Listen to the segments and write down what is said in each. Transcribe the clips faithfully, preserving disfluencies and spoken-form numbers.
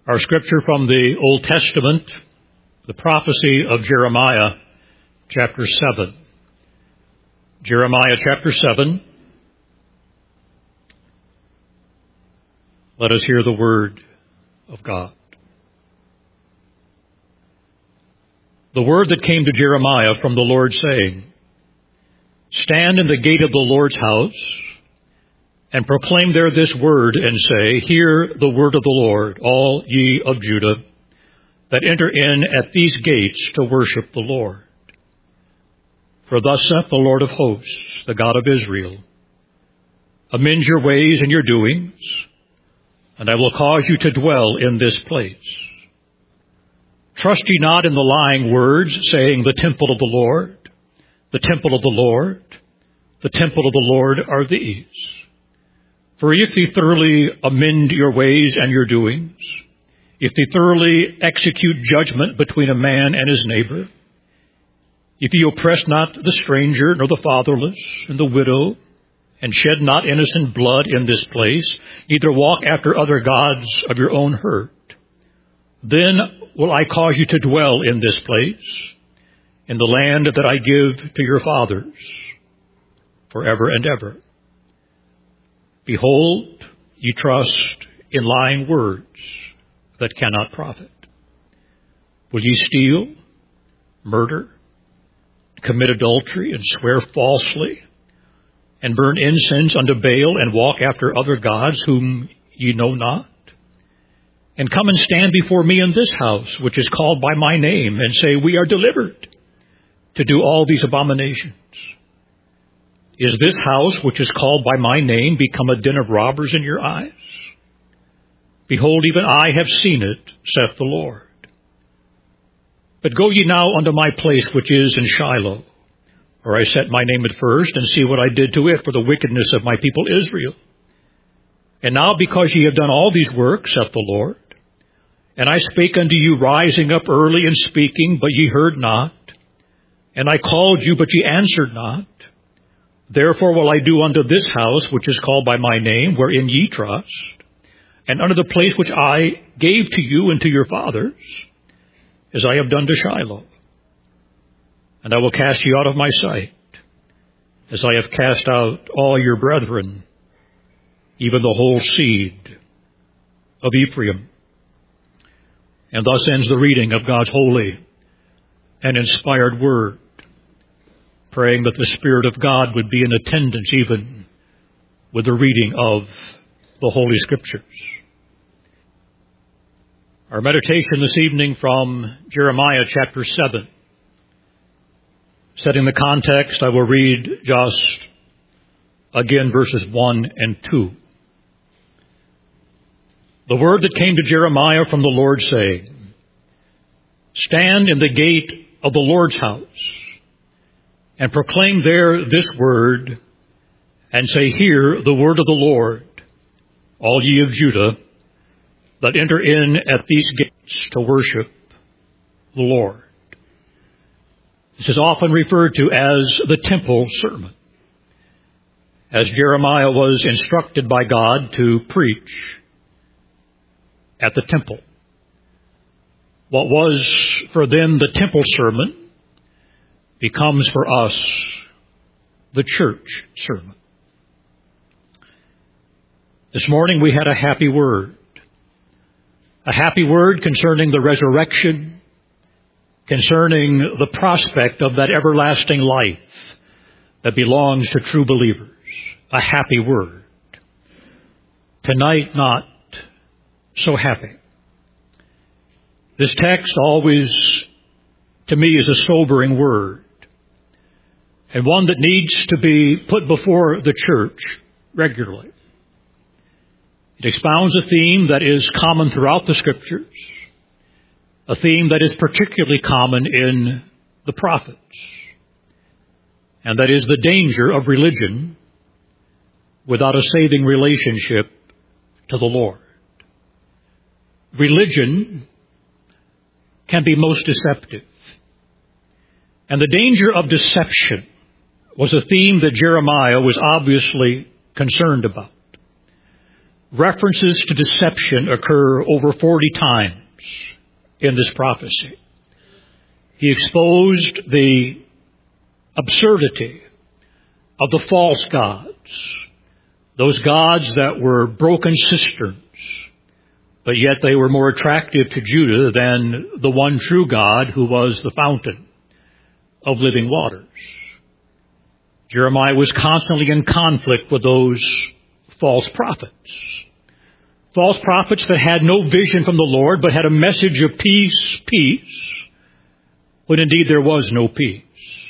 Our scripture from the Old Testament, the prophecy of Jeremiah, chapter seven. Jeremiah chapter seven. Let us hear the word of God. The word that came to Jeremiah from the Lord, saying, Stand in the gate of the Lord's house, and proclaim there this word, and say, Hear the word of the Lord, all ye of Judah, that enter in at these gates to worship the Lord. For thus saith the Lord of hosts, the God of Israel, Amend your ways and your doings, and I will cause you to dwell in this place. Trust ye not in the lying words, saying, The temple of the Lord, the temple of the Lord, the temple of the Lord are these. For if ye thoroughly amend your ways and your doings, if ye thoroughly execute judgment between a man and his neighbor, if ye oppress not the stranger, nor the fatherless, and the widow, and shed not innocent blood in this place, neither walk after other gods of your own hurt, then will I cause you to dwell in this place, in the land that I give to your fathers, forever and ever. Behold, ye trust in lying words that cannot profit. Will ye steal, murder, commit adultery, and swear falsely, and burn incense unto Baal, and walk after other gods whom ye know not? And come and stand before me in this house, which is called by my name, and say, We are delivered to do all these abominations. Is this house, which is called by my name, become a den of robbers in your eyes? Behold, even I have seen it, saith the Lord. But go ye now unto my place which is in Shiloh, where I set my name at first, and see what I did to it for the wickedness of my people Israel. And now because ye have done all these works, saith the Lord, and I spake unto you rising up early and speaking, but ye heard not, and I called you, but ye answered not, therefore will I do unto this house, which is called by my name, wherein ye trust, and unto the place which I gave to you and to your fathers, as I have done to Shiloh. And I will cast you out of my sight, as I have cast out all your brethren, even the whole seed of Ephraim. And thus ends the reading of God's holy and inspired word, praying that the Spirit of God would be in attendance even with the reading of the Holy Scriptures. Our meditation this evening from Jeremiah chapter seven. Setting the context, I will read just again verses one and two. The word that came to Jeremiah from the Lord, saying, Stand in the gate of the Lord's house, and proclaim there this word, and say, Hear the word of the Lord, all ye of Judah, that enter in at these gates to worship the Lord. This is often referred to as the temple sermon, as Jeremiah was instructed by God to preach at the temple. What was for them the temple sermon becomes for us the church sermon. This morning we had a happy word. A happy word concerning the resurrection, concerning the prospect of that everlasting life that belongs to true believers. A happy word. Tonight, not so happy. This text always, to me, is a sobering word, and one that needs to be put before the church regularly. It expounds a theme that is common throughout the Scriptures, a theme that is particularly common in the prophets, and that is the danger of religion without a saving relationship to the Lord. Religion can be most deceptive, and the danger of deception was a theme that Jeremiah was obviously concerned about. references to deception occur over forty times in this prophecy. He exposed the absurdity of the false gods, those gods that were broken cisterns, but yet they were more attractive to Judah than the one true God who was the fountain of living waters. Jeremiah was constantly in conflict with those false prophets. False prophets that had no vision from the Lord, but had a message of peace, peace, when indeed there was no peace.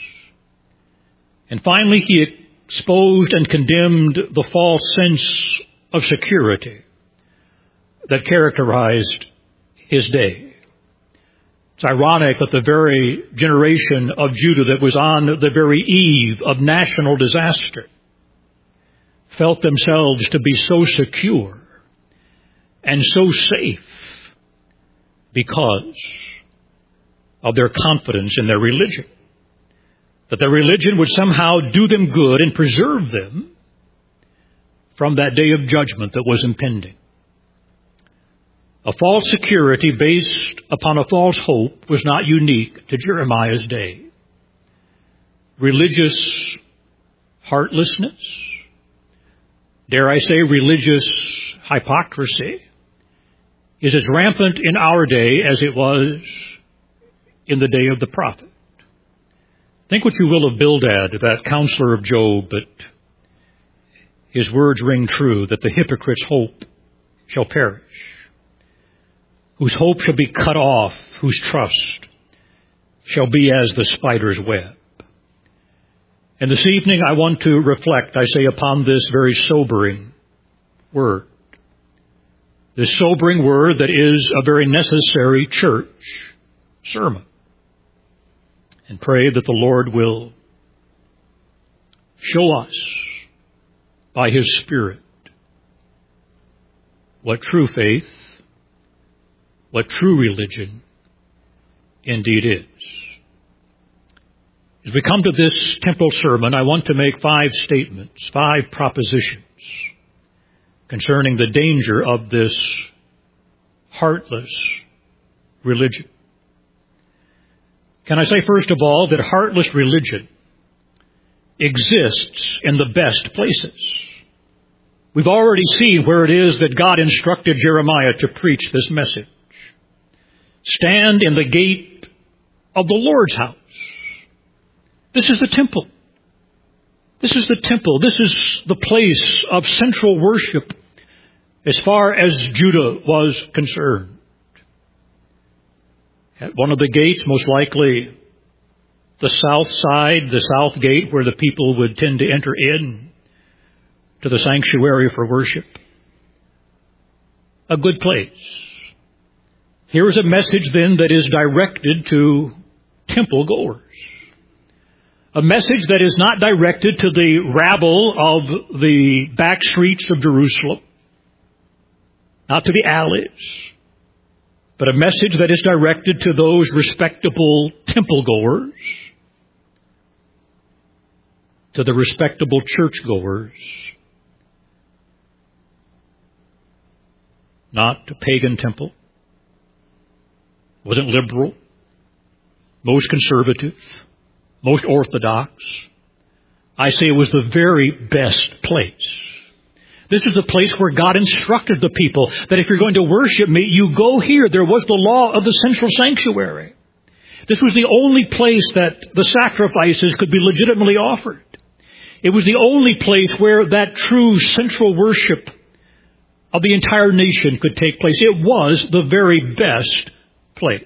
And finally, he exposed and condemned the false sense of security that characterized his day. It's ironic that the very generation of Judah that was on the very eve of national disaster felt themselves to be so secure and so safe because of their confidence in their religion, that their religion would somehow do them good and preserve them from that day of judgment that was impending. A false security based upon a false hope was not unique to Jeremiah's day. Religious heartlessness, dare I say religious hypocrisy, is as rampant in our day as it was in the day of the prophet. Think what you will of Bildad, that counselor of Job, but his words ring true, that the hypocrite's hope shall perish, whose hope shall be cut off, whose trust shall be as the spider's web. And this evening I want to reflect, I say, upon this very sobering word. This sobering word that is a very necessary church sermon. And pray that the Lord will show us by His Spirit what true faith, what true religion indeed is. As we come to this temple sermon, I want to make five statements, five propositions concerning the danger of this heartless religion. Can I say, first of all, that heartless religion exists in the best places? We've already seen where it is that God instructed Jeremiah to preach this message. Stand in the gate of the Lord's house. This is the temple. This is the temple. This is the place of central worship as far as Judah was concerned. At one of the gates, most likely the south side, the south gate where the people would tend to enter in to the sanctuary for worship. A good place. Here is a message then that is directed to temple goers. A message that is not directed to the rabble of the back streets of Jerusalem, not to the alleys, but a message that is directed to those respectable temple goers, to the respectable church goers, not to pagan temple. Wasn't liberal, most conservative, most orthodox. I say it was the very best place. This is the place where God instructed the people that if you're going to worship me, you go here. There was the law of the central sanctuary. This was the only place that the sacrifices could be legitimately offered. It was the only place where that true central worship of the entire nation could take place. It was the very best place.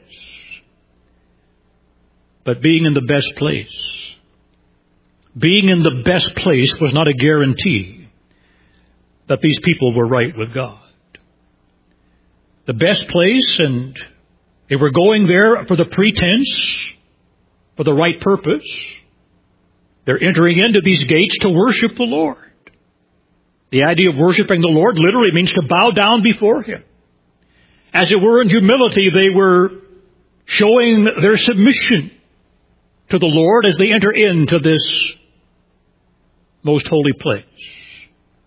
But being in the best place, being in the best place was not a guarantee that these people were right with God. The best place, and they were going there for the pretense, for the right purpose. They're entering into these gates to worship the Lord. The idea of worshiping the Lord literally means to bow down before Him. As it were, in humility, they were showing their submission to the Lord as they enter into this most holy place.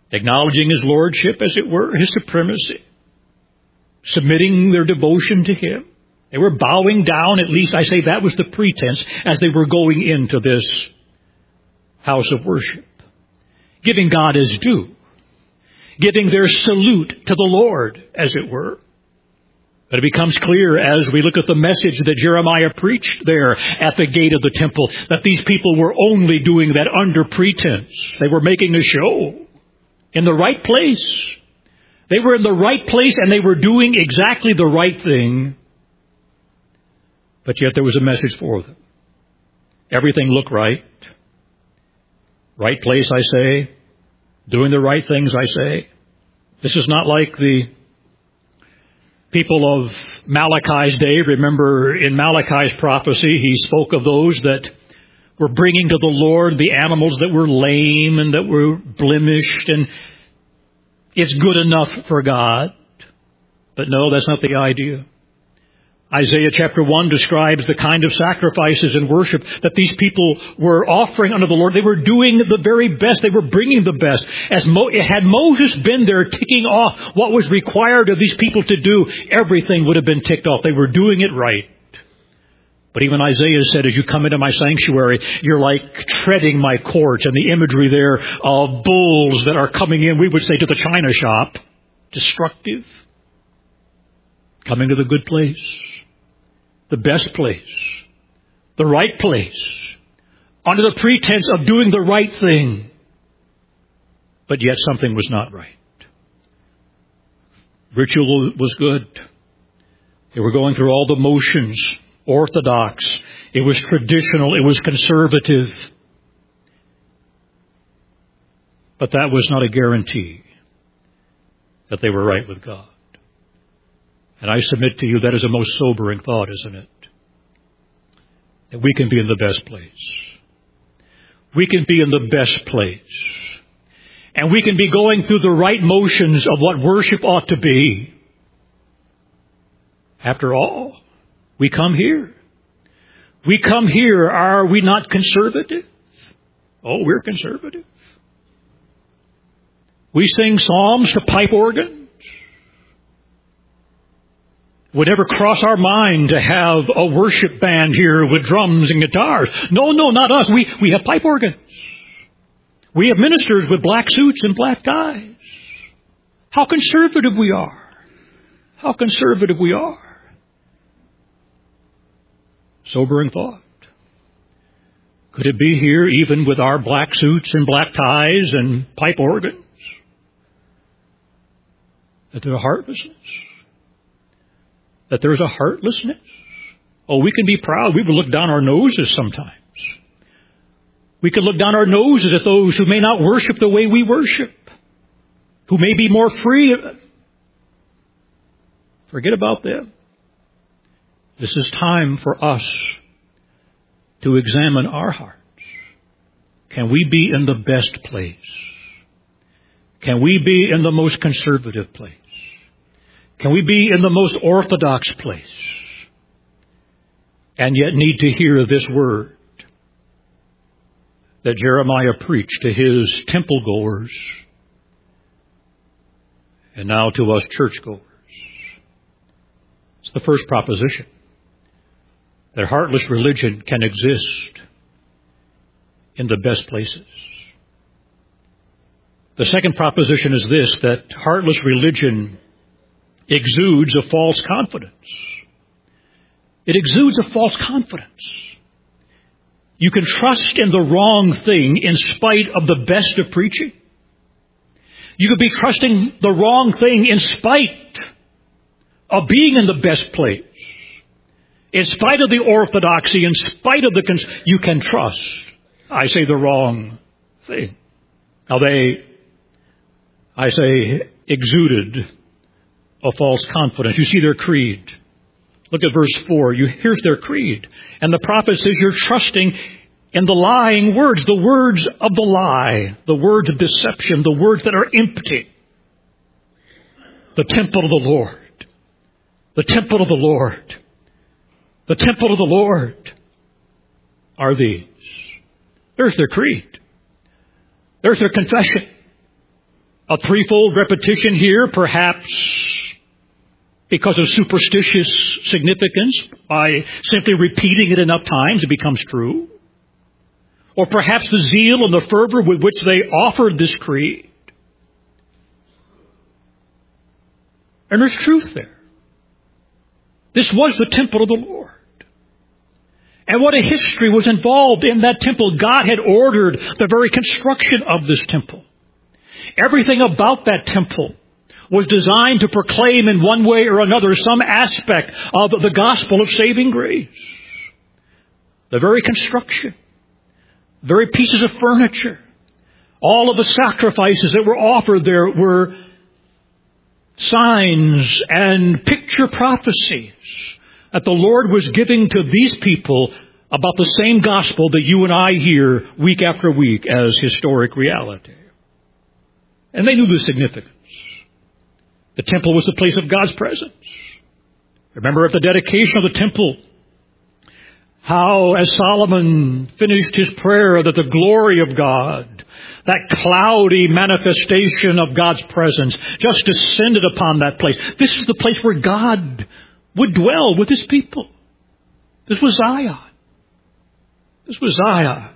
acknowledging His lordship, as it were, His supremacy, submitting their devotion to Him. They were bowing down, at least I say that was the pretense, as they were going into this house of worship, giving God His due, giving their salute to the Lord, as it were. But it becomes clear as we look at the message that Jeremiah preached there at the gate of the temple that these people were only doing that under pretense. They were making a show in the right place. They were in the right place and they were doing exactly the right thing. But yet there was a message for them. Everything looked right. Right place, I say. Doing the right things, I say. This is not like the people of Malachi's day. Remember, in Malachi's prophecy, he spoke of those that were bringing to the Lord the animals that were lame and that were blemished, and it's good enough for God. But no, that's not the idea. Isaiah chapter one describes the kind of sacrifices and worship that these people were offering unto the Lord. They were doing the very best. They were bringing the best. As Mo- had Moses been there ticking off what was required of these people to do, everything would have been ticked off. They were doing it right. But even Isaiah said, as you come into my sanctuary, you're like treading my courts, and the imagery there of bulls that are coming in, we would say, to the china shop. Destructive. Coming to the good place. The best place, the right place, under the pretense of doing the right thing. But yet something was not right. Ritual was good. They were going through all the motions, orthodox. It was traditional. It was conservative. But that was not a guarantee that they were right with God. And I submit to you that is a most sobering thought, isn't it? That we can be in the best place. We can be in the best place. And we can be going through the right motions of what worship ought to be. After all, we come here. We come here. Are we not conservative? Oh, we're conservative. We sing psalms to pipe organ. Would never cross our mind to have a worship band here with drums and guitars. No, no, not us. We, we have pipe organs. We have ministers with black suits and black ties. How conservative we are. How conservative we are. Sobering thought. Could it be here even with our black suits and black ties and pipe organs that there's a heartlessness? That there's a heartlessness? Oh, we can be proud. We will look down our noses sometimes. We can look down our noses at those who may not worship the way we worship, who may be more free. Forget about them. This is time for us to examine our hearts. Can we be in the best place? Can we be in the most conservative place? Can we be in the most orthodox place and yet need to hear this word that Jeremiah preached to his temple goers and now to us churchgoers? It's the first proposition, that heartless religion can exist in the best places. The second proposition is this, that heartless religion exudes a false confidence. It exudes a false confidence. You can trust in the wrong thing in spite of the best of preaching. You could be trusting the wrong thing in spite of being in the best place. In spite of the orthodoxy, in spite of the... Cons- you can trust, I say, the wrong thing. Now they, I say, exuded a false confidence. You see their creed. Look at verse four. You, here's their creed. And the prophet says you're trusting in the lying words, the words of the lie, the words of deception, the words that are empty. The temple of the Lord. The temple of the Lord. The temple of the Lord are these. There's their creed. There's their confession. A threefold repetition here, perhaps because of superstitious significance, by simply repeating it enough times it becomes true. Or perhaps the zeal and the fervor with which they offered this creed. And there's truth there. This was the temple of the Lord. And what a history was involved in that temple. God had ordered the very construction of this temple. Everything about that temple was designed to proclaim in one way or another some aspect of the gospel of saving grace. The very construction, the very pieces of furniture, all of the sacrifices that were offered there were signs and picture prophecies that the Lord was giving to these people about the same gospel that you and I hear week after week as historic reality. And they knew the significance. The temple was the place of God's presence. Remember at the dedication of the temple, how as Solomon finished his prayer that the glory of God, that cloudy manifestation of God's presence, just descended upon that place. This is the place where God would dwell with his people. This was Zion. This was Zion.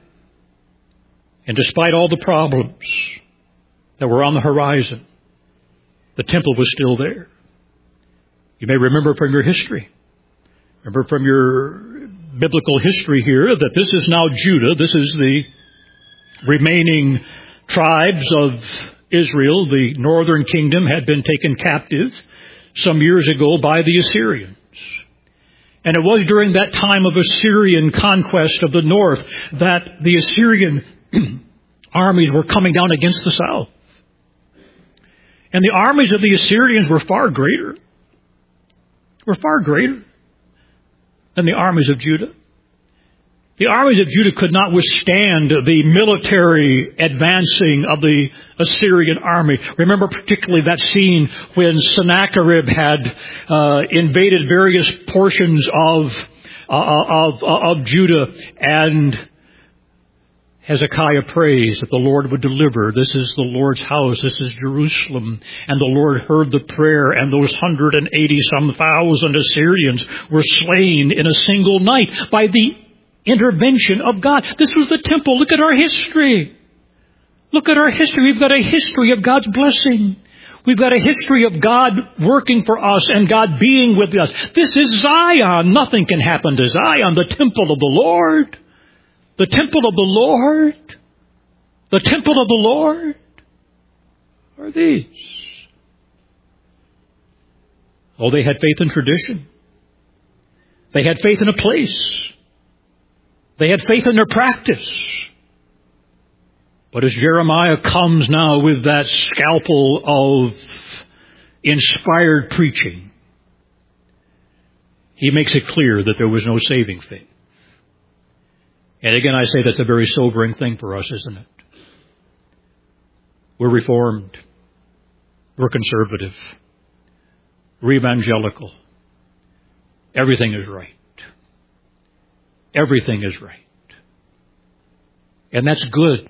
And despite all the problems that were on the horizon, the temple was still there. You may remember from your history, remember from your biblical history here, that this is now Judah. This is the remaining tribes of Israel. The northern kingdom had been taken captive some years ago by the Assyrians. And it was during that time of Assyrian conquest of the north that the Assyrian armies were coming down against the south. And the armies of the Assyrians were far greater, were far greater than the armies of Judah. The armies of Judah could not withstand the military advancing of the Assyrian army. Remember particularly that scene when Sennacherib had uh, invaded various portions of, uh, of, uh, of Judah, and Hezekiah prays that the Lord would deliver. This is the Lord's house. This is Jerusalem. And the Lord heard the prayer, and those hundred and eighty some thousand Assyrians were slain in a single night by the intervention of God. This was the temple. Look at our history. Look at our history. We've got a history of God's blessing. We've got a history of God working for us and God being with us. This is Zion. Nothing can happen to Zion, the temple of the Lord. The temple of the Lord, the temple of the Lord are these. Oh, they had faith in tradition. They had faith in a place. They had faith in their practice. But as Jeremiah comes now with that scalpel of inspired preaching, he makes it clear that there was no saving faith. And again, I say that's a very sobering thing for us, isn't it? We're Reformed. We're conservative. We're evangelical. Everything is right. Everything is right. And that's good.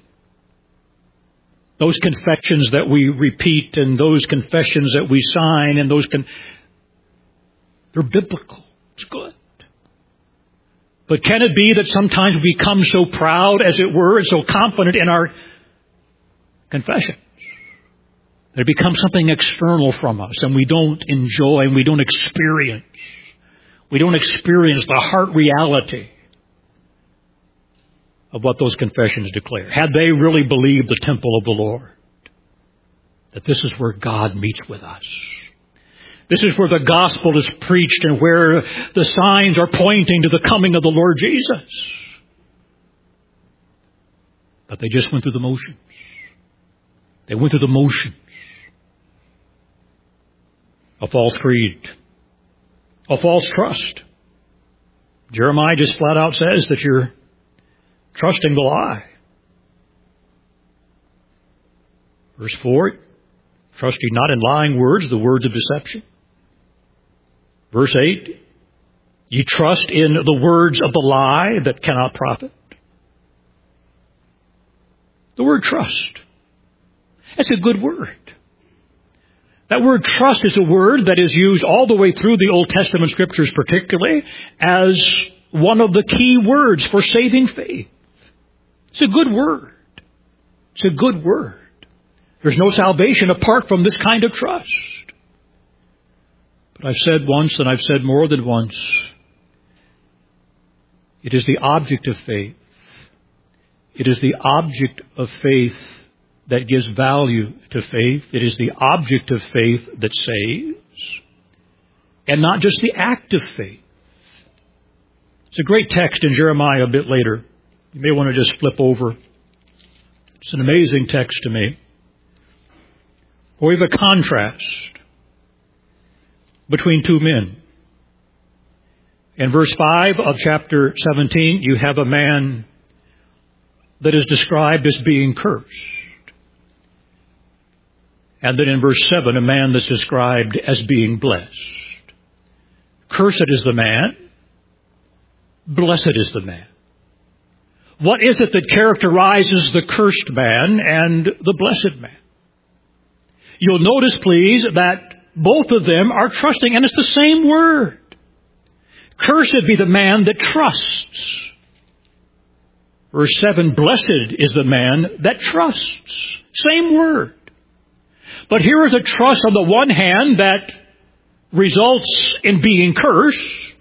Those confessions that we repeat and those confessions that we sign and those con- they're biblical. It's good. But can it be that sometimes we become so proud, as it were, and so confident in our confessions that it becomes something external from us, and we don't enjoy and we don't experience. We don't experience the heart reality of what those confessions declare. Had they really believed the temple of the Lord, that this is where God meets with us. This is where the gospel is preached and where the signs are pointing to the coming of the Lord Jesus. But they just went through the motions. They went through the motions. A false creed. A false trust. Jeremiah just flat out says that you're trusting the lie. Verse four, trust ye not in lying words, the words of deception. Verse eight, ye trust in the words of the lie that cannot profit. The word trust. That's a good word. That word trust is a word that is used all the way through the Old Testament Scriptures particularly as one of the key words for saving faith. It's a good word. It's a good word. There's no salvation apart from this kind of trust. But I've said once, and I've said more than once, it is the object of faith. It is the object of faith that gives value to faith. It is the object of faith that saves, and not just the act of faith. It's a great text in Jeremiah a bit later. You may want to just flip over. It's an amazing text to me. We have a contrast between two men. In verse five of chapter seventeen, you have a man that is described as being cursed. And then in verse seven, a man that's described as being blessed. Cursed is the man. Blessed is the man. What is it that characterizes the cursed man and the blessed man? You'll notice, please, that both of them are trusting, and it's the same word. Cursed be the man that trusts. Verse seven, blessed is the man that trusts. Same word. But here is a trust on the one hand that results in being cursed.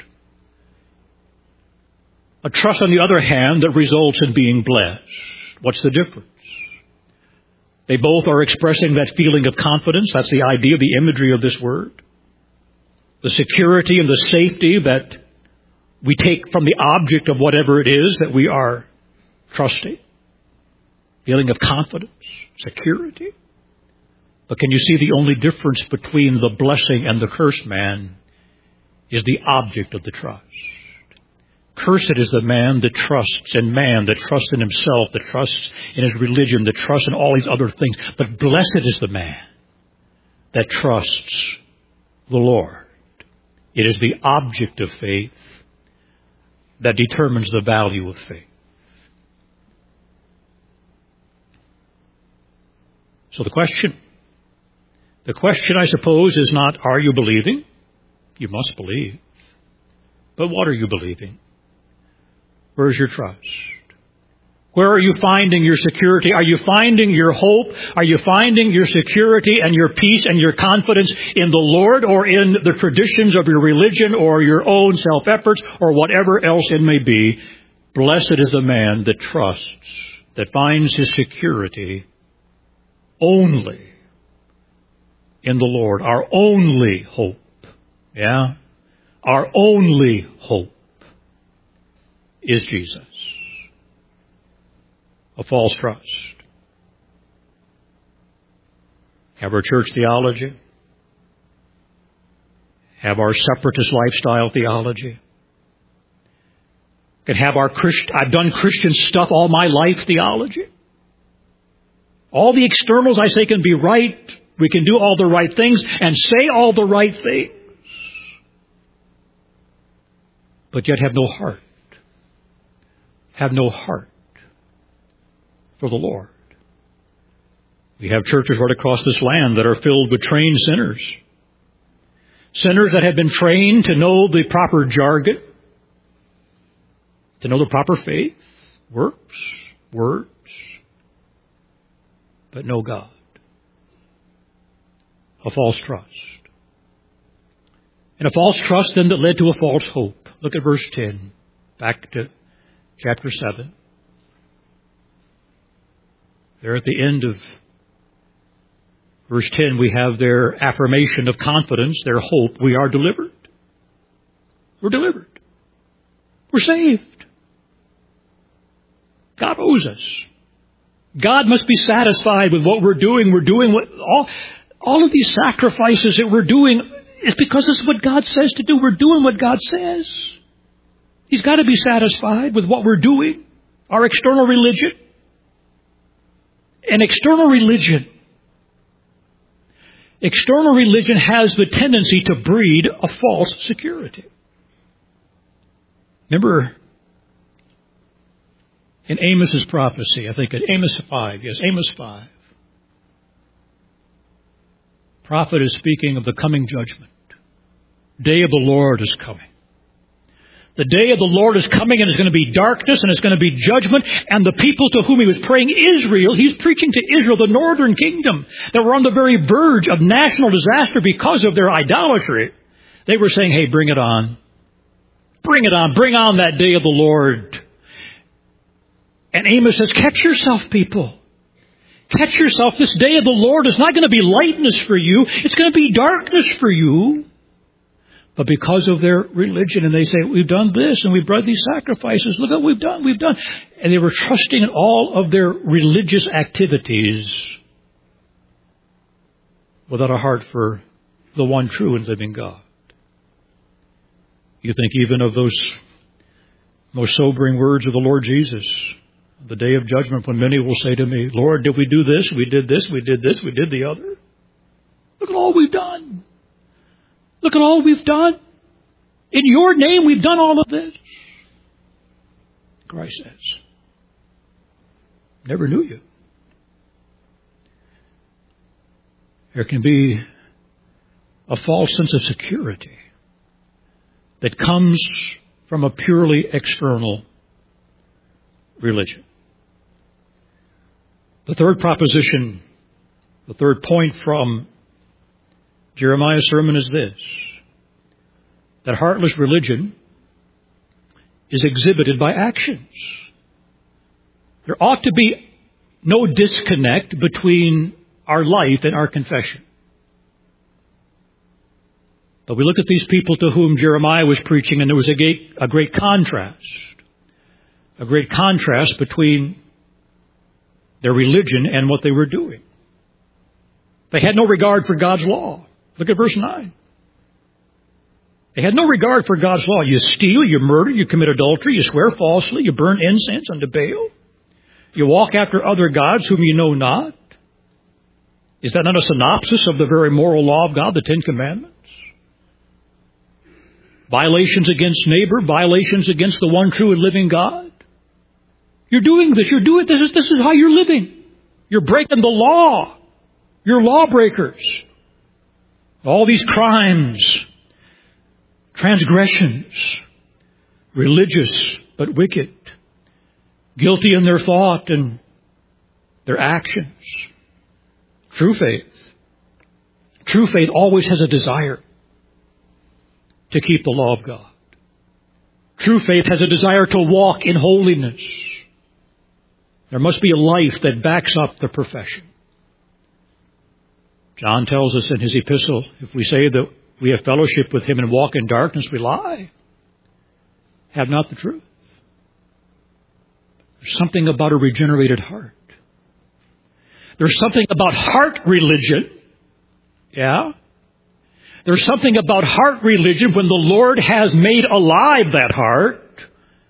A trust on the other hand that results in being blessed. What's the difference? They both are expressing that feeling of confidence. That's the idea, the imagery of this word. The security and the safety that we take from the object of whatever it is that we are trusting. Feeling of confidence, security. But can you see the only difference between the blessing and the cursed man is the object of the trust. Cursed is the man that trusts in man, that trusts in himself, that trusts in his religion, that trusts in all these other things. But blessed is the man that trusts the Lord. It is the object of faith that determines the value of faith. So the question, the question I suppose is not, are you believing? You must believe. But what are you believing? Where's your trust? Where are you finding your security? Are you finding your hope? Are you finding your security and your peace and your confidence in the Lord, or in the traditions of your religion or your own self-efforts or whatever else it may be? Blessed is the man that trusts, that finds his security only in the Lord. Our only hope. Yeah? Our only hope is Jesus. A false trust. Have our church theology. Have our separatist lifestyle theology. Can have our Christ, I've done Christian stuff all my life theology. All the externals I say can be right. We can do all the right things and say all the right things. But yet have no heart. Have no heart for the Lord. We have churches right across this land that are filled with trained sinners. Sinners that have been trained to know the proper jargon, to know the proper faith, works, words, but no God. A false trust. And a false trust then that led to a false hope. Look at verse ten. Back to chapter seven. There at the end of verse ten, we have their affirmation of confidence, their hope. We are delivered. We're delivered. We're saved. God owes us. God must be satisfied with what we're doing. We're doing what all, all of these sacrifices that we're doing is because this is what God says to do. We're doing what God says. He's got to be satisfied with what we're doing. Our external religion. An external religion. External religion has the tendency to breed a false security. Remember in Amos's prophecy, I think at Amos five, yes, Amos five. prophet is speaking of the coming judgment. Day of the Lord is coming. The day of the Lord is coming, and it's going to be darkness, and it's going to be judgment. And the people to whom he was praying, Israel, he's preaching to Israel, the northern kingdom, that were on the very verge of national disaster because of their idolatry. They were saying, hey, bring it on. Bring it on. Bring on that day of the Lord. And Amos says, catch yourself, people. Catch yourself. This day of the Lord is not going to be lightness for you. It's going to be darkness for you. But because of their religion, and they say, we've done this and we've brought these sacrifices. Look at what we've done, we've done. And they were trusting in all of their religious activities without a heart for the one true and living God. You think even of those most sobering words of the Lord Jesus, the day of judgment, when many will say to me, Lord, did we do this? We did this, we did this, we did the other. Look at all we've done. Look at all we've done. In your name, we've done all of this. Christ says, never knew you. There can be a false sense of security that comes from a purely external religion. The third proposition, the third point from Jeremiah's sermon is this, that heartless religion is exhibited by actions. There ought to be no disconnect between our life and our confession. But we look at these people to whom Jeremiah was preaching, and there was a great, a great contrast. A great contrast between their religion and what they were doing. They had no regard for God's law. Look at verse nine. They had no regard for God's law. You steal, you murder, you commit adultery, you swear falsely, you burn incense unto Baal. You walk after other gods whom you know not. Is that not a synopsis of the very moral law of God, the Ten Commandments? Violations against neighbor, violations against the one true and living God. You're doing this, you're doing this, this is how you're living. You're breaking the law. You're lawbreakers. All these crimes, transgressions, religious but wicked, guilty in their thought and their actions. True faith. True faith always has a desire to keep the law of God. True faith has a desire to walk in holiness. There must be a life that backs up the profession. John tells us in his epistle, if we say that we have fellowship with him and walk in darkness, we lie. Have not the truth. There's something about a regenerated heart. There's something about heart religion. Yeah? There's something about heart religion when the Lord has made alive that heart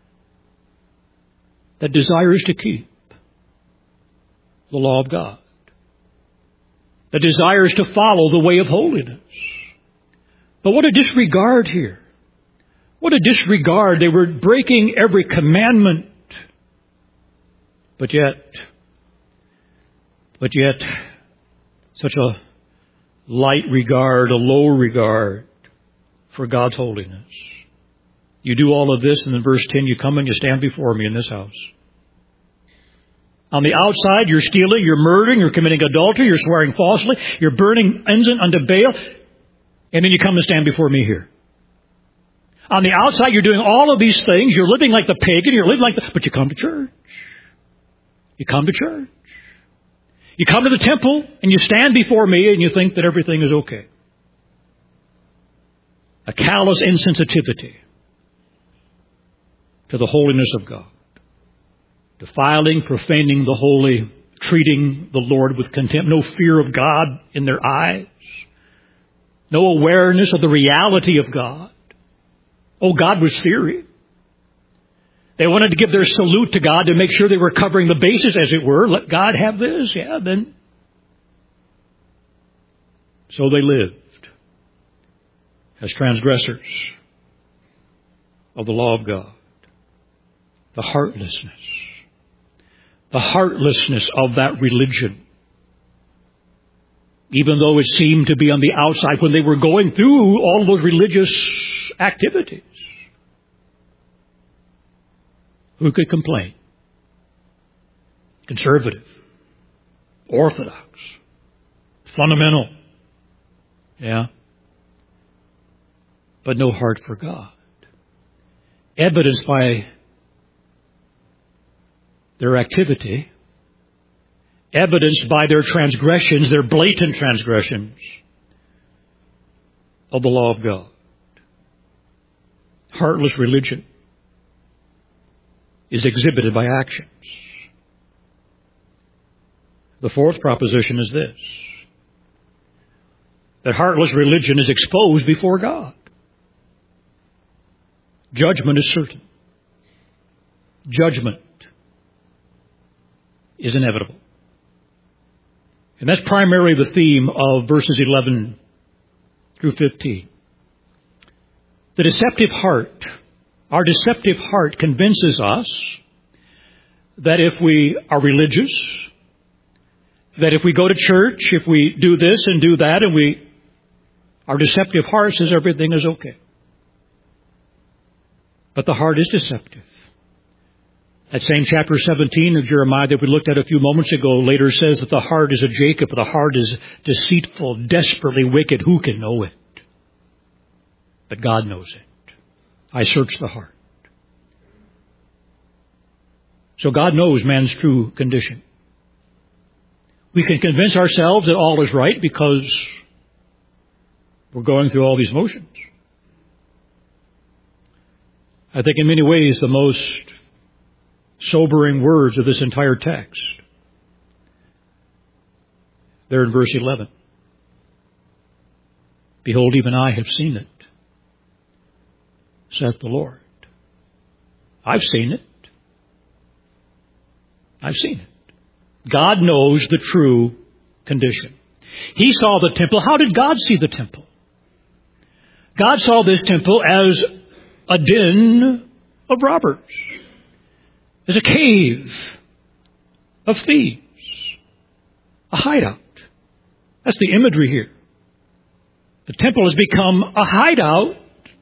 that desires to keep the law of God. That desires to follow the way of holiness. But what a disregard here. What a disregard. They were breaking every commandment. But yet, but yet, such a light regard, a low regard for God's holiness. You do all of this, and in verse ten, you come and you stand before me in this house. On the outside, you're stealing, you're murdering, you're committing adultery, you're swearing falsely, you're burning incense unto Baal, and then you come and stand before me here. On the outside, you're doing all of these things, you're living like the pagan, you're living like the... But you come to church. You come to church. You come to the temple, and you stand before me, and you think that everything is okay. A callous insensitivity to the holiness of God. Defiling, profaning the holy, treating the Lord with contempt. No fear of God in their eyes. No awareness of the reality of God. Oh, God was fearing. They wanted to give their salute to God to make sure they were covering the bases, as it were. Let God have this. Yeah, then. So they lived as transgressors of the law of God. The heartlessness. The heartlessness of that religion even though it seemed to be on the outside when they were going through all of those religious activities. Who could complain? Conservative, orthodox, fundamental. Yeah. But no heart for God. Evidenced by their activity, evidenced by their transgressions, their blatant transgressions of the law of God. Heartless religion is exhibited by actions. The fourth proposition is this: that heartless religion is exposed before God. Judgment is certain. Judgment is inevitable. And that's primarily the theme of verses eleven through fifteen. The deceptive heart, our deceptive heart convinces us that if we are religious, that if we go to church, if we do this and do that, and we, our deceptive heart says everything is okay. But the heart is deceptive. That same chapter seventeen of Jeremiah that we looked at a few moments ago later says that the heart is of Jacob, the heart is deceitful, desperately wicked. Who can know it? But God knows it. I search the heart. So God knows man's true condition. We can convince ourselves that all is right because we're going through all these motions. I think in many ways the most sobering words of this entire text, they're in verse eleven. Behold, even I have seen it, saith the Lord. I've seen it. I've seen it. God knows the true condition. He saw the temple. How did God see the temple? God saw this temple as a den of robbers, as a cave of thieves, a hideout. That's the imagery here. The temple has become a hideout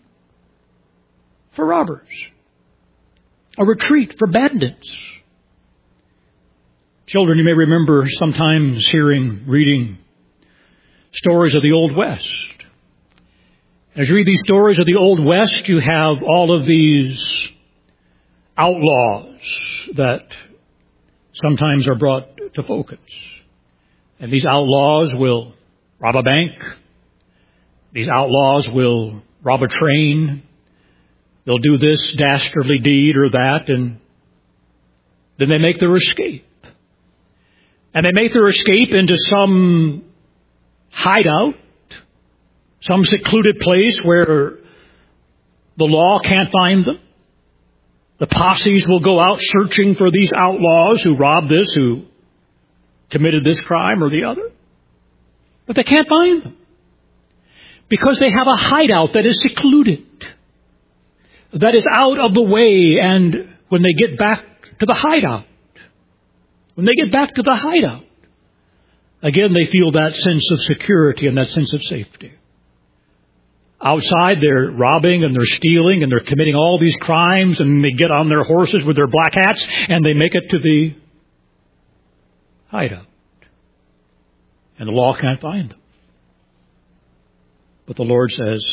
for robbers, a retreat for bandits. Children, you may remember sometimes hearing, reading stories of the Old West. As you read these stories of the Old West, you have all of these outlaws that sometimes are brought to focus. And these outlaws will rob a bank. These outlaws will rob a train. They'll do this dastardly deed or that, and then they make their escape. And they make their escape into some hideout, some secluded place where the law can't find them. The posses will go out searching for these outlaws who robbed this, who committed this crime or the other. But they can't find them because they have a hideout that is secluded, that is out of the way. And when they get back to the hideout, when they get back to the hideout, again they feel that sense of security and that sense of safety. Outside, they're robbing and they're stealing and they're committing all these crimes, and they get on their horses with their black hats and they make it to the hideout. And the law can't find them. But the Lord says,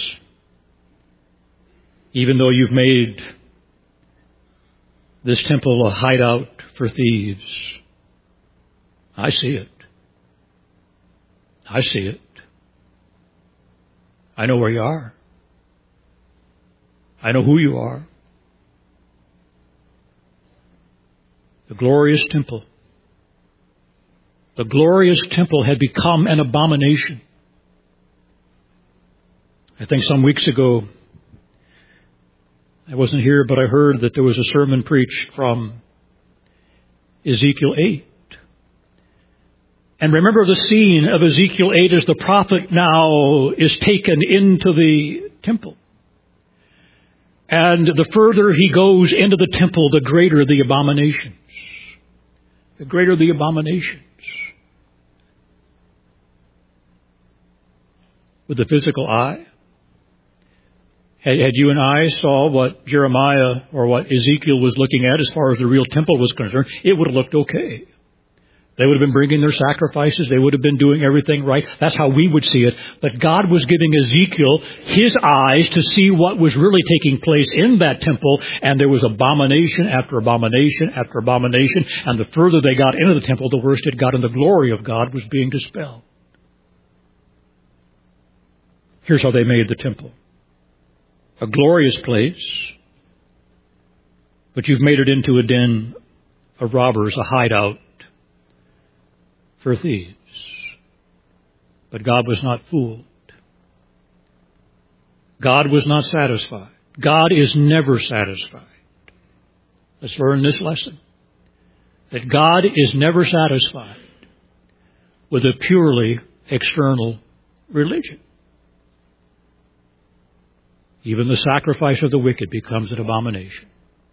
even though you've made this temple a hideout for thieves, I see it. I see it. I know where you are. I know who you are. The glorious temple. The glorious temple had become an abomination. I think some weeks ago, I wasn't here, but I heard that there was a sermon preached from Ezekiel eight. And remember the scene of Ezekiel eight as the prophet now is taken into the temple. And the further he goes into the temple, the greater the abominations. The greater the abominations. with the physical eye? Had, had you and I saw what Jeremiah or what Ezekiel was looking at as far as the real temple was concerned, it would have looked okay. They would have been bringing their sacrifices. They would have been doing everything right. That's how we would see it. But God was giving Ezekiel his eyes to see what was really taking place in that temple. And there was abomination after abomination after abomination. And the further they got into the temple, the worse it got, and the glory of God was being dispelled. Here's how they made the temple. A glorious place, but you've made it into a den of robbers, a hideout for thieves. But God was not fooled. God was not satisfied. God is never satisfied. Let's learn this lesson. That God is never satisfied with a purely external religion. Even the sacrifice of the wicked becomes an abomination.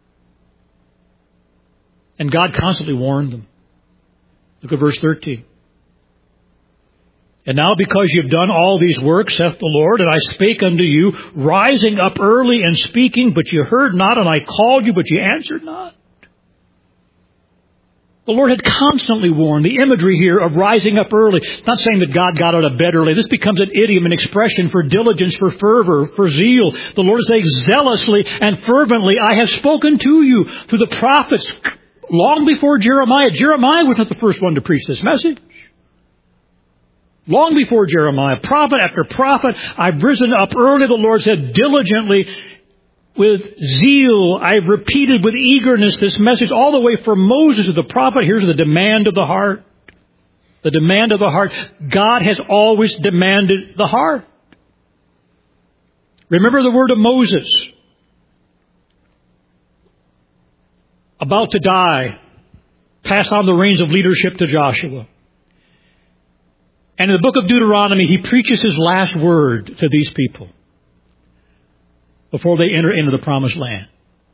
And God constantly warned them. Look at verse thirteen. And now because you've done all these works, saith the Lord, and I spake unto you, rising up early and speaking, but you heard not, and I called you, but you answered not. The Lord had constantly warned. The imagery here of rising up early. It's not saying that God got out of bed early. This becomes an idiom, an expression for diligence, for fervor, for zeal. The Lord is saying, zealously and fervently, I have spoken to you through the prophets long before Jeremiah. Jeremiah was not the first one to preach this message. Long before Jeremiah, prophet after prophet, I've risen up early, the Lord said, diligently, with zeal, I've repeated with eagerness this message all the way from Moses to the prophet. Here's the demand of the heart. The demand of the heart. God has always demanded the heart. Remember the word of Moses. About to die. Pass on the reins of leadership to Joshua. And in the book of Deuteronomy, he preaches his last word to these people before they enter into the promised land.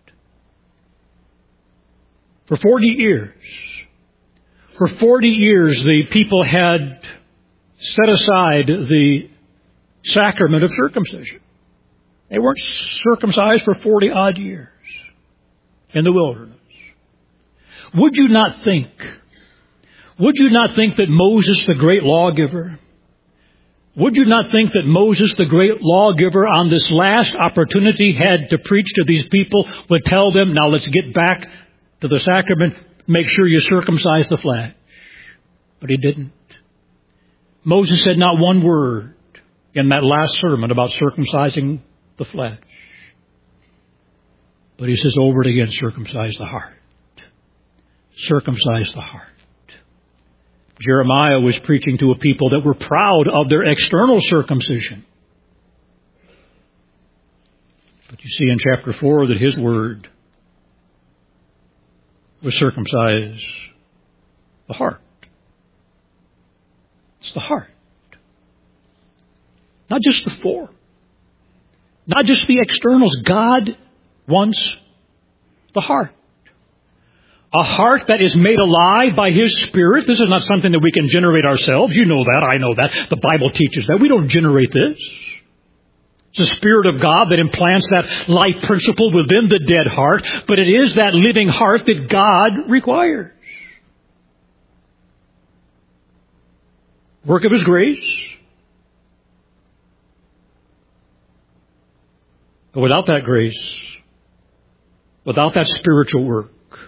For forty years, for forty years, the people had set aside the sacrament of circumcision. They weren't circumcised for forty odd years in the wilderness. Would you not think, would you not think that Moses, the great lawgiver, would you not think that Moses, the great lawgiver, on this last opportunity had to preach to these people, would tell them, now let's get back to the sacrament, make sure you circumcise the flesh? But he didn't. Moses said not one word in that last sermon about circumcising the flesh. But he says over and again, circumcise the heart. Circumcise the heart. Jeremiah was preaching to a people that were proud of their external circumcision. But you see in chapter four that his word was circumcise the heart. It's the heart. Not just the form. Not just the externals. God wants the heart. A heart that is made alive by His Spirit. This is not something that we can generate ourselves. You know that. I know that. The Bible teaches that. We don't generate this. It's the Spirit of God that implants that life principle within the dead heart. But it is that living heart that God requires. Work of His grace. But without that grace, without that spiritual work,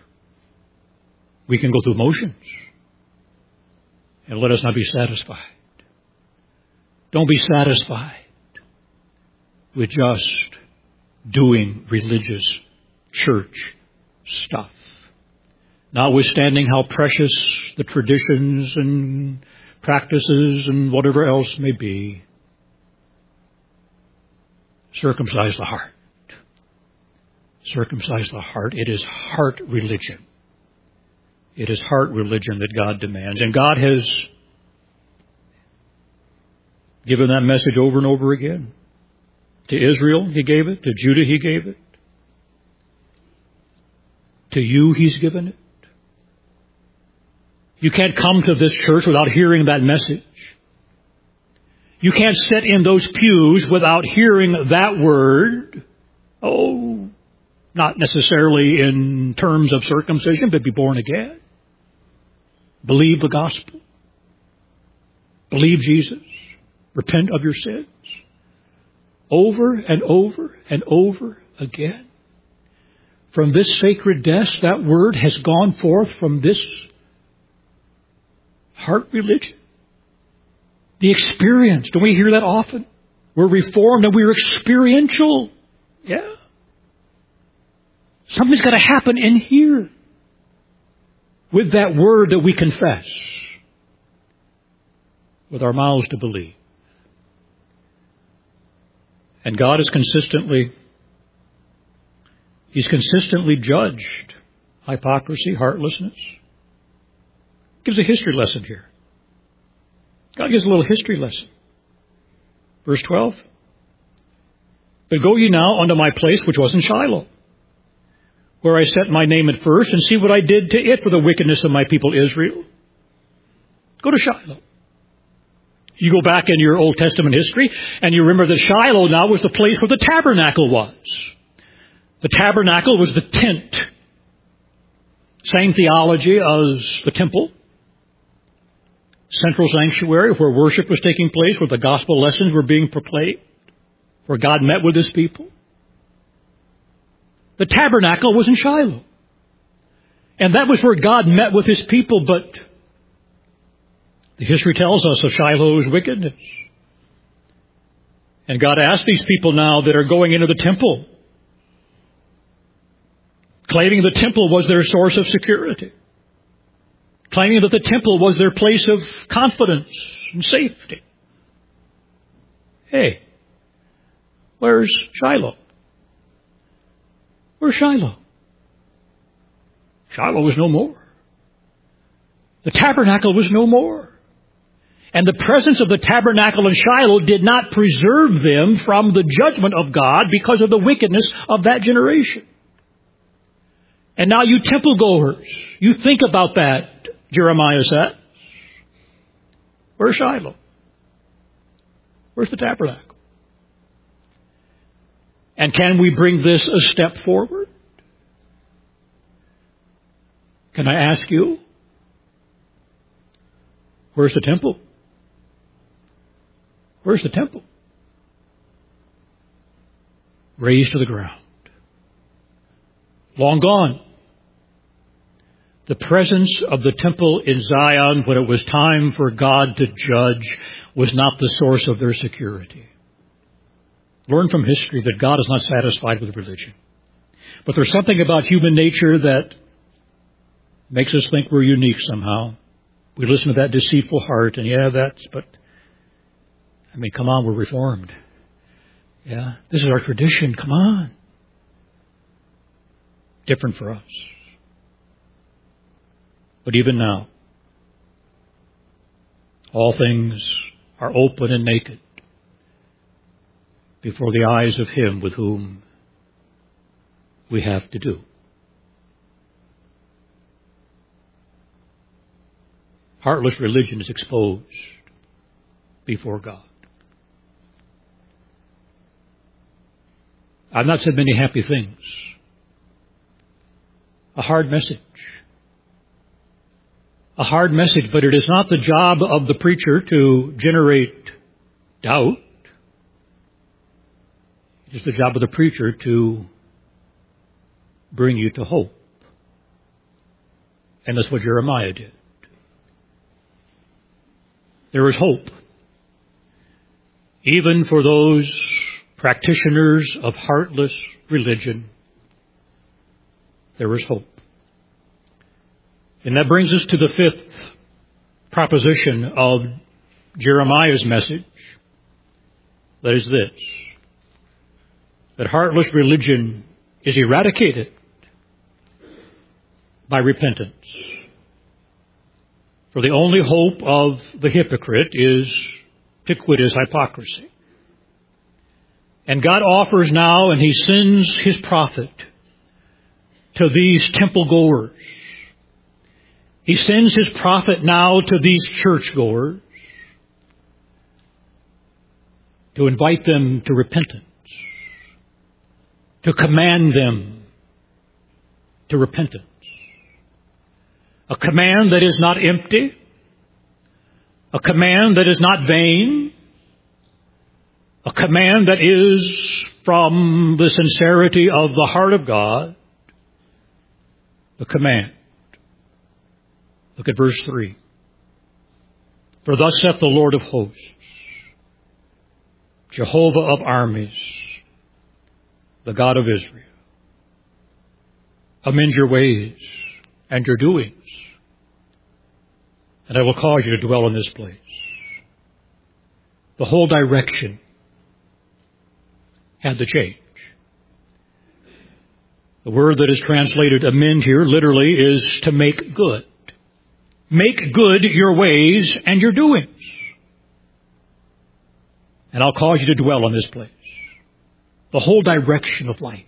we can go through motions. And let us not be satisfied. Don't be satisfied with just doing religious church stuff. Notwithstanding how precious the traditions and practices and whatever else may be. Circumcise the heart. Circumcise the heart. It is heart religion. It is heart religion that God demands. And God has given that message over and over again. To Israel, He gave it. To Judah, He gave it. To you, He's given it. You can't come to this church without hearing that message. You can't sit in those pews without hearing that word. Oh, not necessarily in terms of circumcision, but be born again. Believe the gospel. Believe Jesus. Repent of your sins. Over and over and over again. From this sacred desk, that word has gone forth from this heart religion. The experience. Don't we hear that often? We're reformed and we're experiential. Yeah. Something's got to happen in here with that word that we confess with our mouths to believe. And God is consistently, He's consistently judged hypocrisy, heartlessness. Gives a history lesson here. God gives a little history lesson. Verse twelve. But go ye now unto my place which was in Shiloh, where I set my name at first, and see what I did to it for the wickedness of my people Israel. Go to Shiloh. You go back in your Old Testament history, and you remember that Shiloh now was the place where the tabernacle was. The tabernacle was the tent. Same theology as the temple. Central sanctuary where worship was taking place, where the gospel lessons were being proclaimed, where God met with His people. The tabernacle was in Shiloh. And that was where God met with His people, but the history tells us of Shiloh's wickedness. And God asked these people now that are going into the temple, claiming the temple was their source of security, claiming that the temple was their place of confidence and safety. Hey, where's Shiloh? Where's Shiloh? Shiloh was no more. The tabernacle was no more. And the presence of the tabernacle in Shiloh did not preserve them from the judgment of God because of the wickedness of that generation. And now you temple goers, you think about that, Jeremiah said. Where's Shiloh? Where's the tabernacle? And can we bring this a step forward? Can I ask you, where's the temple? Where's the temple? Razed to the ground. Long gone. The presence of the temple in Zion when it was time for God to judge was not the source of their security. Learn from history that God is not satisfied with religion. But there's something about human nature that makes us think we're unique somehow. We listen to that deceitful heart, and yeah, that's, but, I mean, come on, we're reformed. Yeah, this is our tradition, come on. Different for us. But even now, all things are open and naked before the eyes of Him with whom we have to do. Heartless religion is exposed before God. I've not said many happy things. A hard message. A hard message, but it is not the job of the preacher to generate doubt. It is the job of the preacher to bring you to hope. And that's what Jeremiah did. There is hope, even for those practitioners of heartless religion. There is hope. And that brings us to the fifth proposition of Jeremiah's message. That is this: that heartless religion is eradicated by repentance. For the only hope of the hypocrite is to quit his hypocrisy. And God offers now, and He sends His prophet to these temple goers. He sends His prophet now to these church goers. to invite them to repentance, to command them to repentance. A command that is not empty, a command that is not vain, a command that is from the sincerity of the heart of God, the command. Look at verse three. For thus saith the Lord of hosts, Jehovah of armies, the God of Israel, amend your ways and your doings, and I will cause you to dwell in this place. The whole direction had to change. The word that is translated amend here literally is to make good. Make good your ways and your doings, and I'll cause you to dwell in this place. The whole direction of life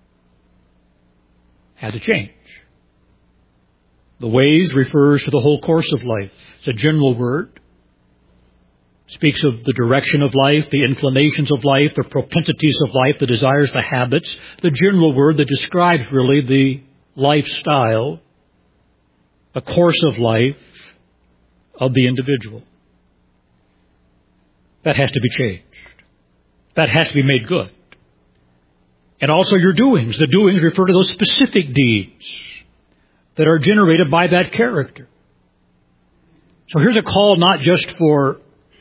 had to change. The ways refers to the whole course of life. It's a general word. Speaks of the direction of life, the inclinations of life, the propensities of life, the desires, the habits. The general word that describes really the lifestyle, the course of life of the individual. That has to be changed. That has to be made good. And also your doings. The doings refer to those specific deeds that are generated by that character. So here's a call not just for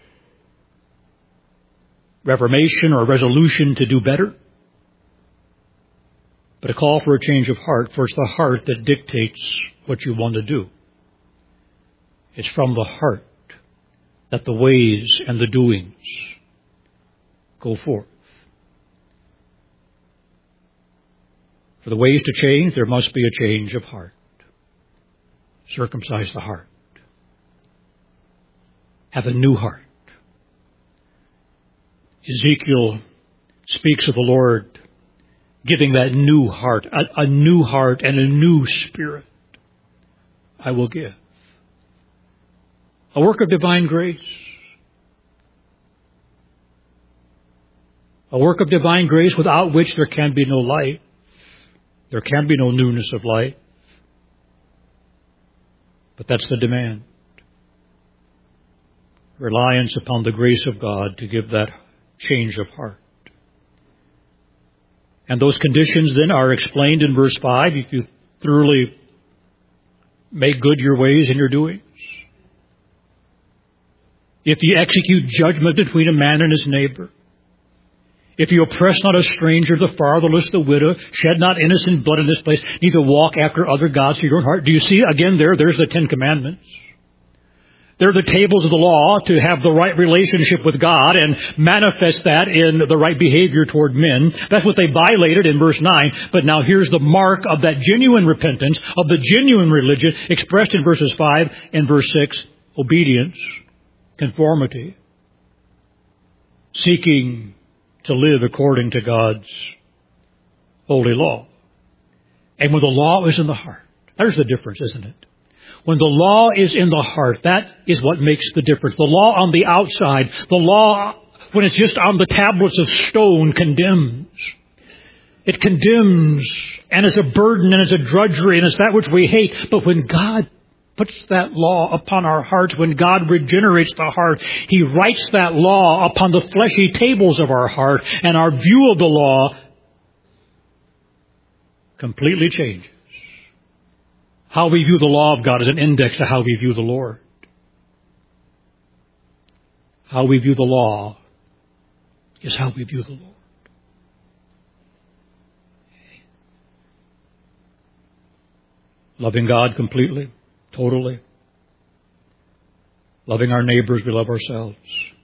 reformation or resolution to do better, but a call for a change of heart, for it's the heart that dictates what you want to do. It's from the heart that the ways and the doings go forth. For the ways to change, there must be a change of heart. Circumcise the heart. Have a new heart. Ezekiel speaks of the Lord giving that new heart, a, a new heart and a new spirit I will give. A work of divine grace. A work of divine grace without which there can be no life. There can be no newness of life. But that's the demand. Reliance upon the grace of God to give that change of heart. And those conditions then are explained in verse five. If you thoroughly make good your ways and your doings. If you execute judgment between a man and his neighbor. If you oppress not a stranger, the fatherless, the widow, shed not innocent blood in this place, neither walk after other gods to your own heart. Do you see again there? There's the Ten Commandments. They're the tables of the law to have the right relationship with God and manifest that in the right behavior toward men. That's what they violated in verse nine. But now here's the mark of that genuine repentance, of the genuine religion, expressed in verses five and verse six. Obedience, conformity, seeking to live according to God's holy law. And when the law is in the heart, there's the difference, isn't it? When the law is in the heart, that is what makes the difference. The law on the outside, the law, when it's just on the tablets of stone, condemns. It condemns, and it's a burden, and it's a drudgery, and it's that which we hate. But when God puts that law upon our hearts, when God regenerates the heart, He writes that law upon the fleshy tables of our heart, and our view of the law completely changes. How we view the law of God is an index to how we view the Lord. How we view the law is how we view the Lord. Loving God completely, totally. Loving our neighbors, we love ourselves.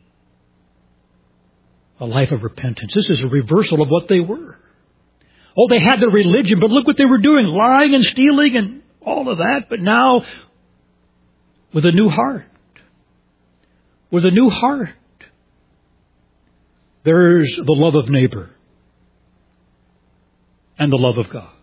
A life of repentance. This is a reversal of what they were. Oh, they had their religion, but look what they were doing. Lying and stealing and all of that. But now, with a new heart. With a new heart. There's the love of neighbor. And the love of God.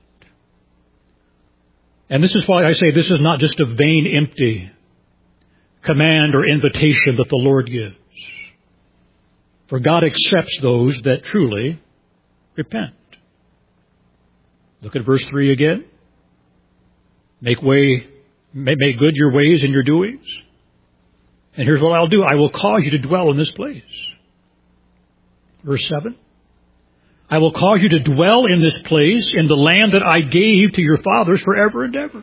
And this is why I say this is not just a vain, empty command or invitation that the Lord gives. For God accepts those that truly repent. Look at verse three again. Make way, make good your ways and your doings. And here's what I'll do. I will cause you to dwell in this place. Verse seven. I will cause you to dwell in this place, in the land that I gave to your fathers forever and ever.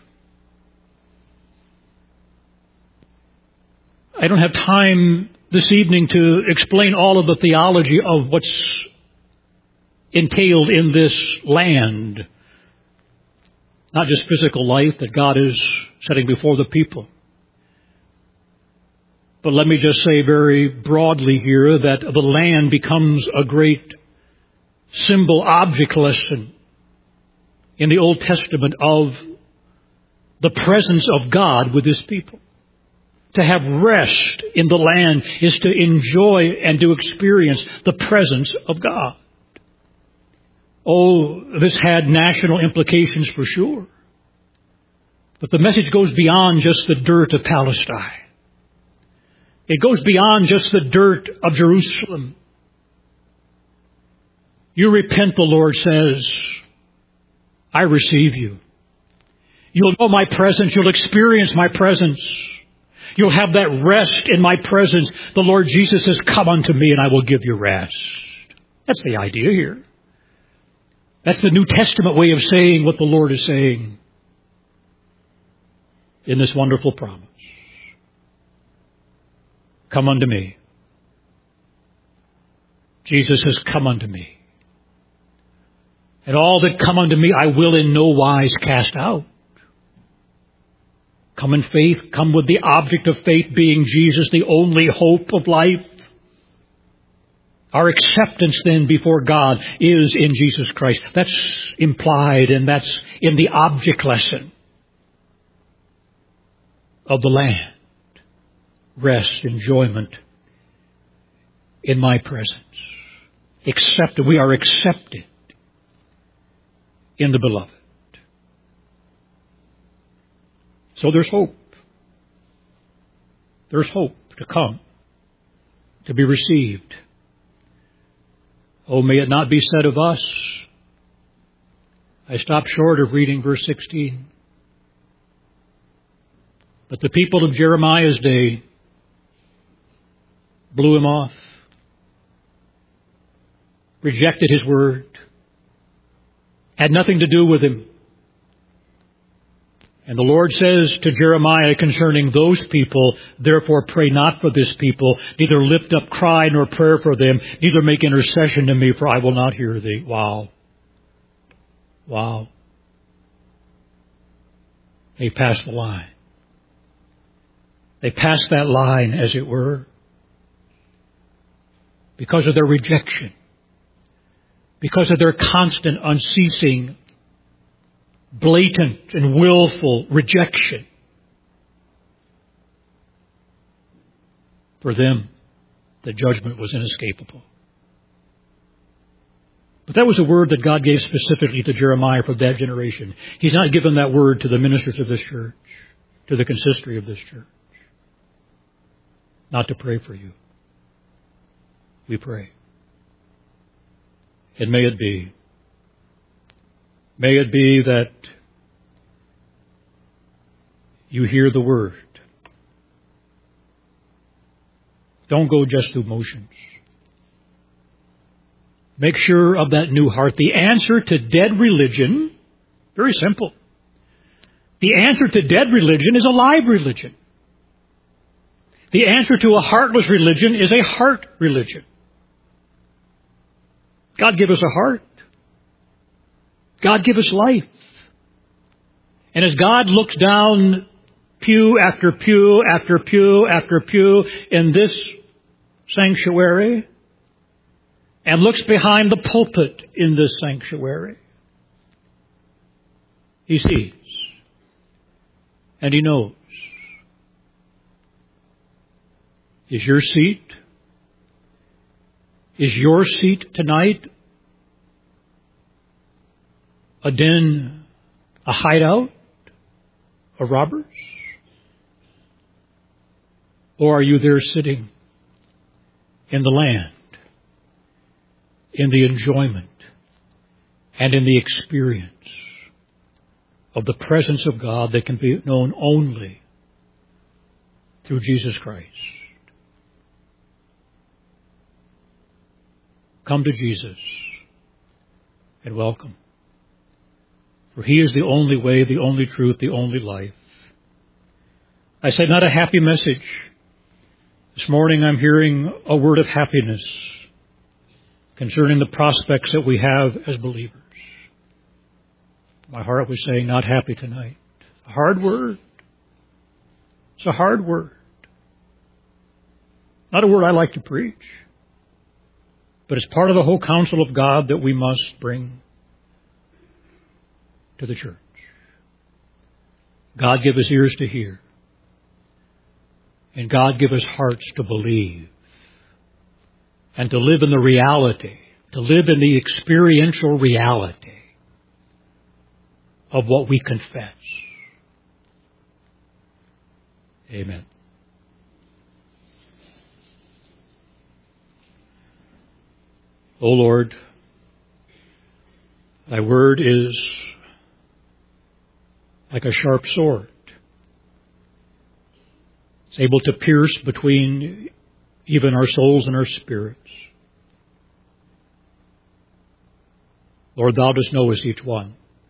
I don't have time this evening to explain all of the theology of what's entailed in this land. Not just physical life that God is setting before the people. But let me just say very broadly here that the land becomes a great symbol object lesson in the Old Testament of the presence of God with His people. To have rest in the land is to enjoy and to experience the presence of God. Oh, this had national implications for sure. But the message goes beyond just the dirt of Palestine. It goes beyond just the dirt of Jerusalem. You repent, the Lord says, I receive you. You'll know my presence. You'll experience my presence. You'll have that rest in my presence. The Lord Jesus says, come unto me and I will give you rest. That's the idea here. That's the New Testament way of saying what the Lord is saying in this wonderful promise. Come unto me. Jesus says, come unto me. And all that come unto me, I will in no wise cast out. Come in faith, come with the object of faith being Jesus, the only hope of life. Our acceptance then before God is in Jesus Christ. That's implied and that's in the object lesson of the land. Rest, enjoyment in my presence. Accepted. We are accepted in the beloved. So there's hope. There's hope to come, to be received. Oh, may it not be said of us. I stopped short of reading verse sixteen. But the people of Jeremiah's day blew him off, rejected his word, had nothing to do with him. And the Lord says to Jeremiah concerning those people, therefore pray not for this people, neither lift up cry nor prayer for them, neither make intercession to me, for I will not hear thee. Wow. Wow. They passed the line. They passed that line, as it were, because of their rejection, because of their constant, unceasing, blatant and willful rejection. For them, the judgment was inescapable. But that was a word that God gave specifically to Jeremiah for that generation. He's not given that word to the ministers of this church, to the consistory of this church. Not to pray for you. We pray. And may it be May it be that you hear the word. Don't go just through motions. Make sure of that new heart. The answer to dead religion, very simple. The answer to dead religion is a live religion. The answer to a heartless religion is a heart religion. God give us a heart. God give us life. And as God looks down pew after pew after pew after pew in this sanctuary and looks behind the pulpit in this sanctuary, He sees and He knows. Is your seat, is your seat tonight a den, a hideout of robbers? Or are you there sitting in the land in the enjoyment and in the experience of the presence of God that can be known only through Jesus Christ. Come to Jesus and welcome. For He is the only way, the only truth, the only life. I said not a happy message. This morning I'm hearing a word of happiness concerning the prospects that we have as believers. My heart was saying, not happy tonight. A hard word. It's a hard word. Not a word I like to preach. But it's part of the whole counsel of God that we must bring to the church. God give us ears to hear. And God give us hearts to believe. And to live in the reality, to live in the experiential reality of what we confess. Amen. O Lord, Thy word is like a sharp sword. It's able to pierce between even our souls and our spirits. Lord, Thou dost know us each one.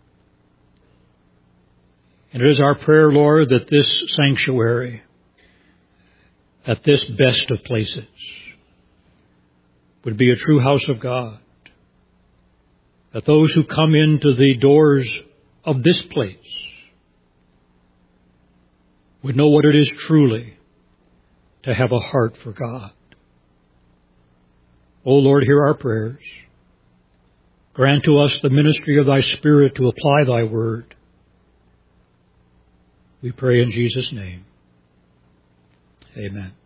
And it is our prayer, Lord, that this sanctuary, at this best of places, would be a true house of God. That those who come into the doors of this place would know what it is truly to have a heart for God. O Lord, hear our prayers. Grant to us the ministry of Thy Spirit to apply Thy word. We pray in Jesus' name. Amen.